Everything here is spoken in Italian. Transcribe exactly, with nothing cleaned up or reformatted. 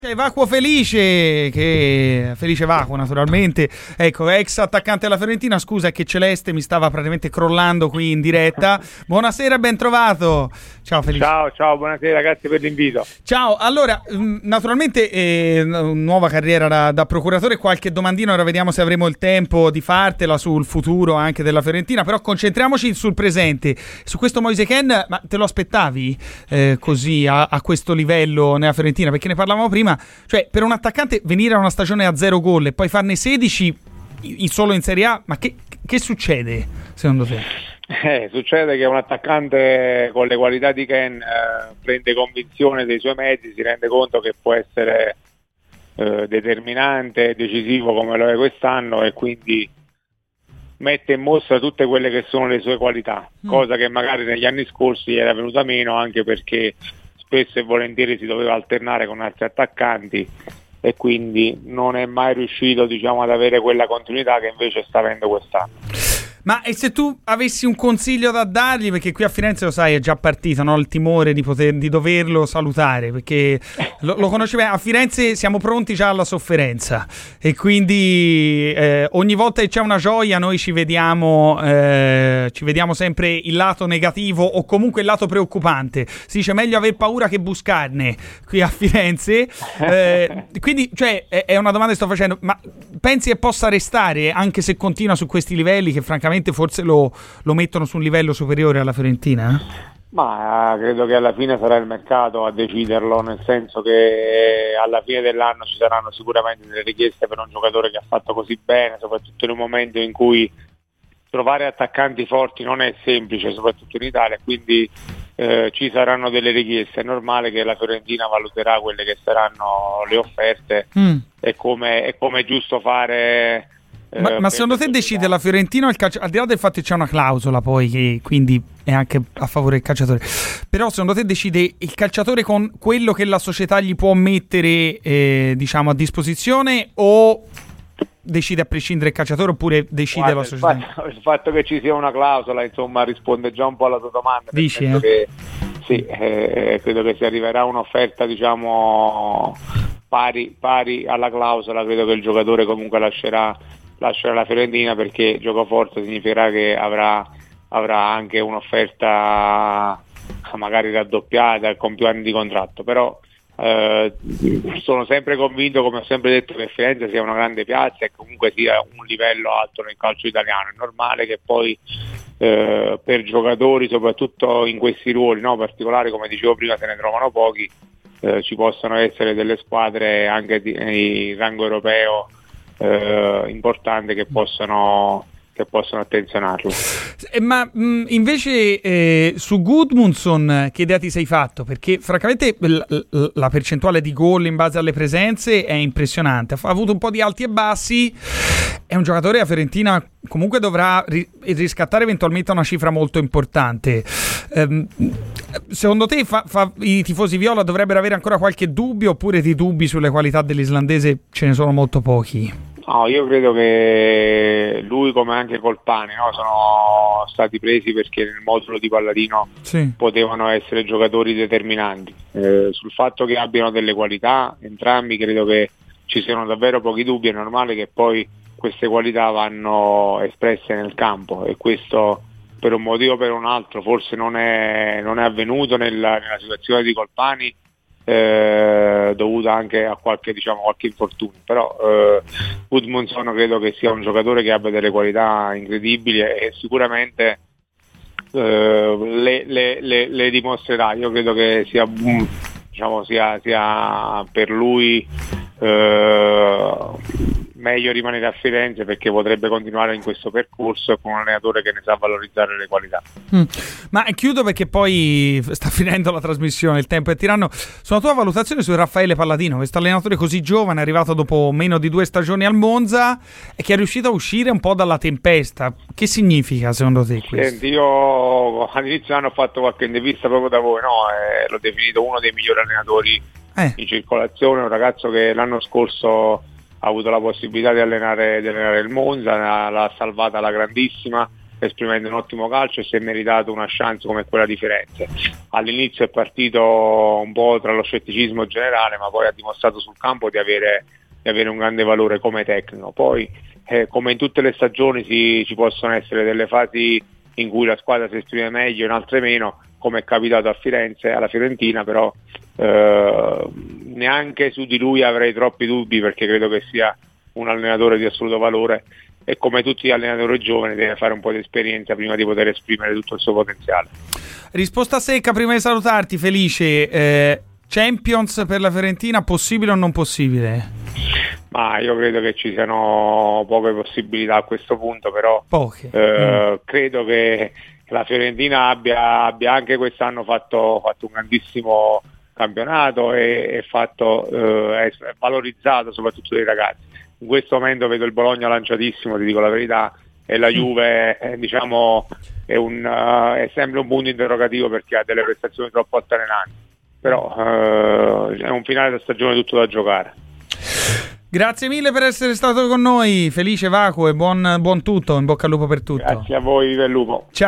Vacuo Felice, che Felice Vacuo naturalmente, ecco, ex attaccante della Fiorentina. Scusa che Celeste mi stava praticamente crollando qui in diretta. Buonasera, ben trovato. Ciao Felice. Ciao, ciao, buonasera, grazie per l'invito. Ciao, allora, naturalmente eh, nuova carriera da, da procuratore, qualche domandina, ora vediamo se avremo il tempo di fartela sul futuro anche della Fiorentina, però concentriamoci sul presente. Su questo Moise Kean, ma te lo aspettavi eh, così a, a questo livello nella Fiorentina? Perché ne parlavamo prima. Cioè, per un attaccante venire a una stagione a zero gol e poi farne sedici in solo in Serie A, ma che, che succede secondo te? Eh, succede che un attaccante con le qualità di Kean eh, prende convinzione dei suoi mezzi, si rende conto che può essere eh, determinante, decisivo come lo è quest'anno, e quindi mette in mostra tutte quelle che sono le sue qualità, mm. cosa che magari negli anni scorsi era venuta meno, anche perché spesso e volentieri si doveva alternare con altri attaccanti e quindi non è mai riuscito, diciamo, ad avere quella continuità che invece sta avendo quest'anno. Ma e se tu avessi un consiglio da dargli, perché qui a Firenze lo sai è già partito, no? Il timore di poter di doverlo salutare, perché lo, lo conosci bene, a Firenze siamo pronti già alla sofferenza e quindi eh, ogni volta che c'è una gioia noi ci vediamo eh, ci vediamo sempre il lato negativo o comunque il lato preoccupante. Si dice meglio aver paura che buscarne qui a Firenze, eh, quindi cioè è, è una domanda che sto facendo, ma pensi che possa restare anche se continua su questi livelli che francamente forse lo, lo mettono su un livello superiore alla Fiorentina? Ma credo che alla fine sarà il mercato a deciderlo, nel senso che alla fine dell'anno ci saranno sicuramente delle richieste per un giocatore che ha fatto così bene, soprattutto in un momento in cui trovare attaccanti forti non è semplice, soprattutto in Italia, quindi eh, ci saranno delle richieste. È normale che la Fiorentina valuterà quelle che saranno le offerte mm. e come è come è giusto fare. Ma, ma secondo te decide la Fiorentina, il calcio, al di là del fatto che c'è una clausola poi che quindi è anche a favore del calciatore, però secondo te decide il calciatore con quello che la società gli può mettere eh, diciamo a disposizione, o decide a prescindere il calciatore, oppure decide Guarda, la società? Il fatto, il fatto che ci sia una clausola insomma risponde già un po' alla tua domanda. Dici, eh? Che, sì, eh, credo che si arriverà a un'offerta diciamo pari, pari alla clausola. Credo che il giocatore comunque lascerà lascerà la Fiorentina, perché giocoforza significherà che avrà, avrà anche un'offerta magari raddoppiata con più anni di contratto, però eh, sono sempre convinto, come ho sempre detto, che Firenze sia una grande piazza e comunque sia un livello alto nel calcio italiano. È normale che poi eh, per giocatori, soprattutto in questi ruoli no, particolari, come dicevo prima, se ne trovano pochi, eh, ci possono essere delle squadre anche di, di rango europeo Eh, importante che possono che possono attenzionarlo. Ma mh, invece eh, su Gudmundsson che idea ti sei fatto? Perché francamente l- l- la percentuale di gol in base alle presenze è impressionante, ha avuto un po' di alti e bassi, è un giocatore a Fiorentina comunque dovrà ri- riscattare eventualmente una cifra molto importante. Ehm, secondo te fa, fa, i tifosi viola dovrebbero avere ancora qualche dubbio, oppure di dubbi sulle qualità dell'islandese ce ne sono molto pochi? No, io credo che lui, come anche Colpani, no, sono stati presi perché nel modulo di Palladino sì. potevano essere giocatori determinanti. Eh, sul fatto che abbiano delle qualità entrambi credo che ci siano davvero pochi dubbi. È normale che poi queste qualità vanno espresse nel campo, e questo per un motivo o per un altro forse non è, non è avvenuto nella, nella situazione di Colpani, Eh, dovuta anche a qualche diciamo qualche infortunio, però eh, Gudmundsson credo che sia un giocatore che abbia delle qualità incredibili e, e sicuramente eh, le, le, le, le dimostrerà. Io credo che sia diciamo sia, sia per lui eh, meglio rimanere a Firenze, perché potrebbe continuare in questo percorso con un allenatore che ne sa valorizzare le qualità. Mm. Ma chiudo perché poi sta finendo la trasmissione, il tempo è tiranno. Sulla tua valutazione su Raffaele Palladino, questo allenatore così giovane, arrivato dopo meno di due stagioni al Monza e che è riuscito a uscire un po' dalla tempesta, che significa secondo te questo? Senti, io all'inizio hanno fatto qualche intervista proprio da voi, no? Eh, l'ho definito uno dei migliori allenatori eh. in circolazione, un ragazzo che l'anno scorso ha avuto la possibilità di allenare, di allenare il Monza, l'ha salvata alla grandissima, esprimendo un ottimo calcio e si è meritato una chance come quella di Firenze. All'inizio è partito un po' tra lo scetticismo generale, ma poi ha dimostrato sul campo di avere, di avere un grande valore come tecnico. Poi eh, come in tutte le stagioni si, ci possono essere delle fasi in cui la squadra si esprime meglio, in altre meno, come è capitato a Firenze, alla Fiorentina, però eh, neanche su di lui avrei troppi dubbi, perché credo che sia un allenatore di assoluto valore e come tutti gli allenatori giovani deve fare un po' di esperienza prima di poter esprimere tutto il suo potenziale. Risposta secca prima di salutarti, Felice. eh, Champions per la Fiorentina, possibile o non possibile? Ma io credo che ci siano poche possibilità a questo punto, però Poche. Eh, mm. credo che la Fiorentina abbia, abbia anche quest'anno fatto, fatto un grandissimo campionato e, e fatto, eh, è valorizzato soprattutto dei ragazzi. In questo momento vedo il Bologna lanciatissimo, ti dico la verità, e la Juve eh, diciamo è, un, uh, è sempre un punto interrogativo perché ha delle prestazioni troppo altalenanti, però uh, è un finale di stagione tutto da giocare. Grazie mille per essere stato con noi, Felice Vacuo, e buon, buon tutto, in bocca al lupo per tutto. Grazie a voi, viva il lupo. Ciao.